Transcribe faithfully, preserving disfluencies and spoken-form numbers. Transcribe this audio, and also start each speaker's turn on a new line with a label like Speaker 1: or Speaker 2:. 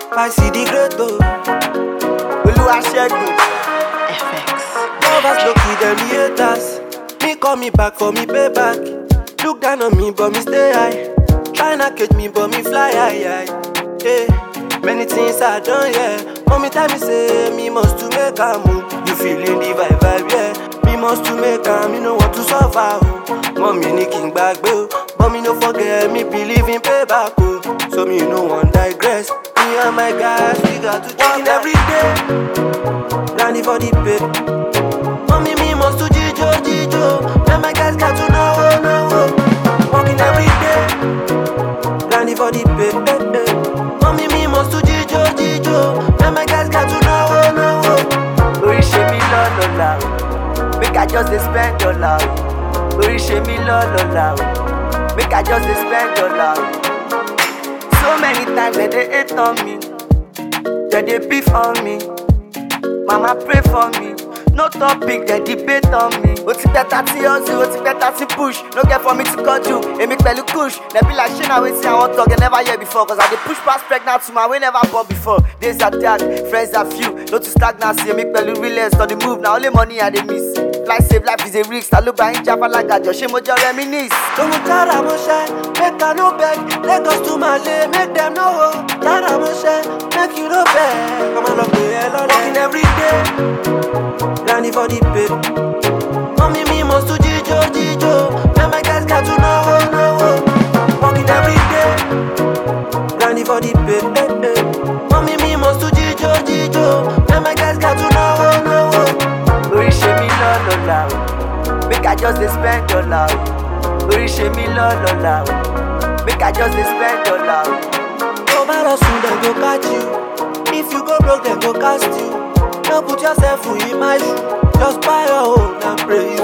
Speaker 1: I see the great though.
Speaker 2: Oluwasegun.
Speaker 3: F X.
Speaker 1: Lovers lucky them the haters. Me call me back for me payback. Look down on me but me stay high. Tryna catch me but me fly high, high. Hey, many things I done, yeah. Mommy tell me say me must to make a move. You feeling the vibe, vibe, yeah. Me must to make a, me no want to suffer, oh. Mommy ni king back, oh. But me no forget, me believe in payback, oh. So me no one digress. Me and my guys, we got to work every day. Planning for the pay. Mommy, me must to jijo, jijo. And my guys got to know, oh, know, oh. Working every day. Planning for the pay. Eh, eh. Mommy, me must to jijo, jijo. And my guys got to know, oh, know, oh.
Speaker 2: Oríṣi mi lọ́lọ́lá o. Make I just dey spend dollar o. Oríṣi mi lọ́lọ́lá o. Make I just dey spend dollar o. So many times they dey hate on me. They dey beef on me. Mama pray for me. No topic, they debate on me. O ti pẹ́ thirty hustle, o ti pẹ́ thirty push. No get for me to cut you, èmi pẹ̀lú kush. They be like, shey na wetin I wan talk, they never hear before. Cause I dey push past pregnant woman wey never born before. Days are dark, friends are few. No to stagnancy, èmi pẹ̀lú realest on the move. Na only money I dey miss. Life save life is a risk. Ta ló bá yín jáfa lágàjọ, ṣé mo jọ reminisce?
Speaker 1: Don't tara mo shine, make I no beg. Lagos to Male, make them know. Oh. Tara mo shine, make you no beg. Come on, look the working every day. Planning for the pay. Mommy, me must to jijo, jijo. And my guys got to know, oh, know, oh. Working every day. Planning for the pay. Eh, eh. Mommy, me must to jijo, jijo. And my guys got to know, oh, know, oh.
Speaker 2: Oríṣi mi lọ́lọ́lá o. Make I just dey spend dollar o. Oríṣi mi lọ́lọ́lá o. Make I just dey spend dollar o.
Speaker 1: No matter soon, they go catch you. If you go broke, they go cast you. Don't put yourself in my shoe. Just buy your own and pray.